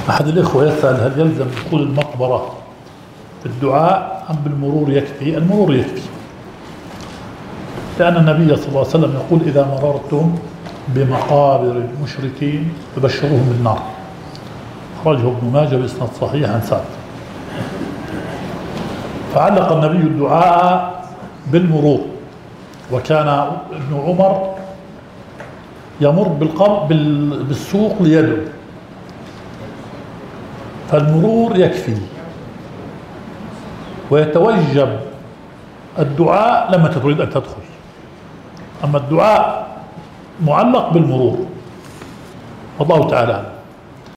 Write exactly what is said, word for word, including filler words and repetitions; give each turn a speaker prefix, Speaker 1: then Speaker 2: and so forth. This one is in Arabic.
Speaker 1: أحد الإخوة يسأل هل يلزم دخول المقبرة في الدعاء أم بالمرور يكفي؟ المرور يكفي، لأن النبي صلى الله عليه وسلم يقول إذا مررتم بمقابر المشركين فبشروهم بالنار. أخرجه ابن ماجه بإسناد صحيح عن سعد. فعلق النبي الدعاء بالمرور، وكان ابن عمر يمر بالسوق ليدعو، فالمرور يكفي، ويتوجب الدعاء لما تريد أن تدخل، أما الدعاء معلق بالمرور. والله تعالى